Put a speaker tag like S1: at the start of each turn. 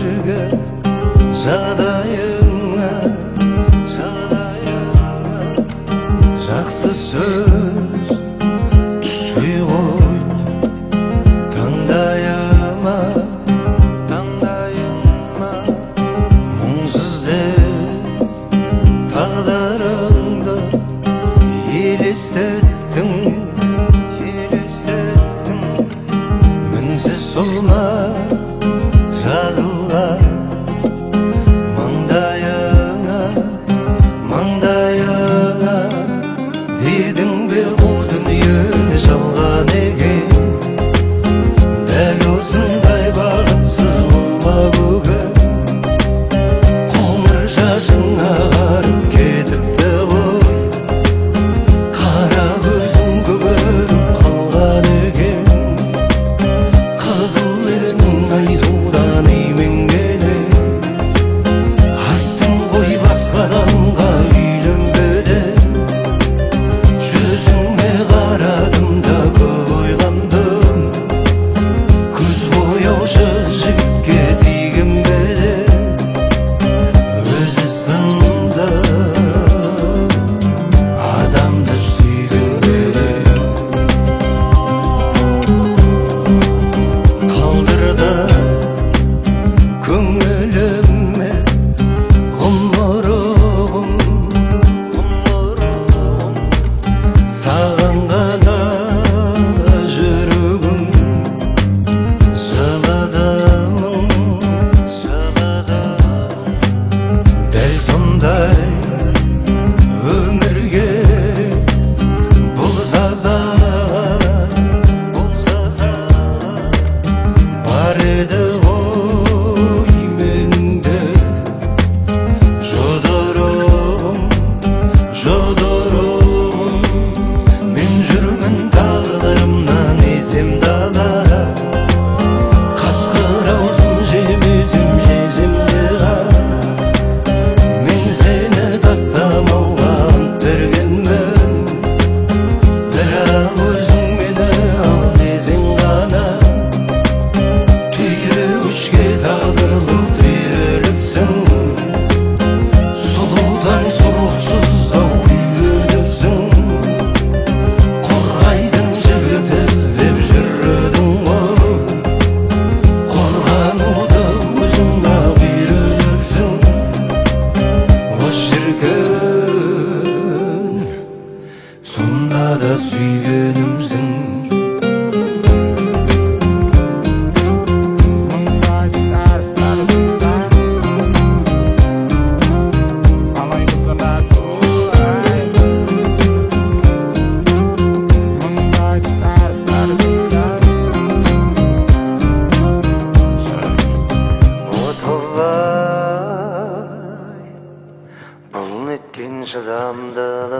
S1: Hazırgi жағдайыңа жақсы сөз түспей қойды таңдайыма мұңсыз деп тағдырыңды елестеттің мінсіз солма жазылған маңдайыңа дедің бе бұл дүниені жалған екен дәл осындай бақытсыз болма бүгін қоңыр шашың ағарып кетіпті ғой қара көзің көгеріп қалған екен қызыл ернің айтудан именгенің айттың ғой басқа адамға үйленбе деп жүзіңе қарадым да көп ойландым көз бояушы жігітке тиген бе деп өзі сынды адамды сүйген бе деп қалдырды көңіліме ғұмырым саған ғана жүрегім жыладым дәл сондай өмірге бұл жаза бар еді ғой менде жодырым мен жүрмін тағдырымнан есемді ала қасқыр аузын жемесем жесем де мен сені тастамауға ант бергенмін бірақ өзің мені ал десең ғана түйреуішке тағдырлық түйреліпсің сұлудан сұлусыз ау күйгеніпсің қорғайтын жігіт іздеп жүрдің ғой қорғануды өзің-ақ үйреніпсің о шіркін сонда да сүйгенімсің бұл неткен шыдамдылық